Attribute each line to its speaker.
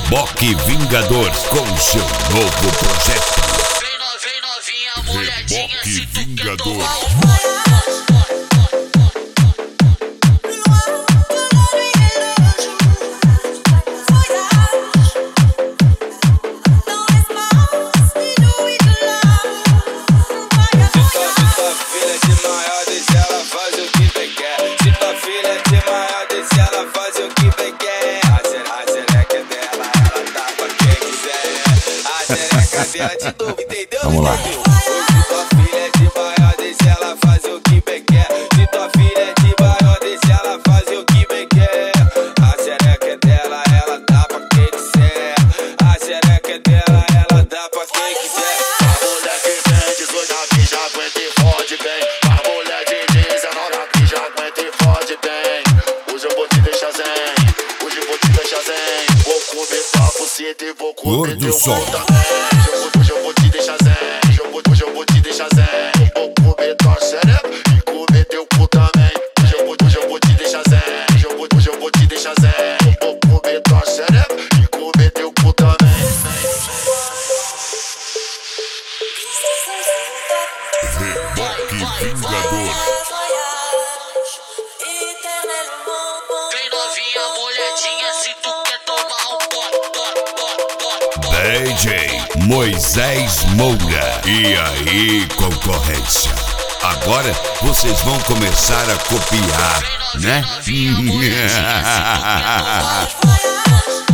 Speaker 1: Reboque Vingador com seu novo projeto.
Speaker 2: Vem novinha, molhadinha,
Speaker 1: Reboque
Speaker 2: se tu quer
Speaker 1: Vingador.
Speaker 2: tomar um
Speaker 3: Vamos lá.
Speaker 4: Se tua filha é de maior, deixa ela fazer o que bem quer. Se tua filha é de maior, deixa ela fazer o que bem quer. A xereca é dela, ela dá pra quem quiser. A xereca é dela, ela dá pra quem quiser.
Speaker 5: A mulher que tem 18 aqui já aguenta e fode bem. A mulher de 19 aqui já aguenta e fode bem. Hoje eu vou te deixar zen. Hoje eu vou te deixar zen. Vou comer tua buceta e vou comer
Speaker 1: Gordo
Speaker 5: teu
Speaker 1: Sol.
Speaker 5: cu também. Hoje eu vou te deixar zen. Hoje eu vou te deixar zen. Vou comer tua xereca e comer teu cu também. Hoje eu vou te deixar zen. Hoje eu vou te deixar zen. Vou comer tua xereca e comer teu cu também.
Speaker 1: Reboque Vingador.
Speaker 2: Vem novinha, molhadinha, se tu quer tomar um
Speaker 1: DJ Moisés Moura. E aí, concorrência? Agora vocês vão começar a copiar, né?
Speaker 2: Vem novinha, molhadinha, se tu quer tomar um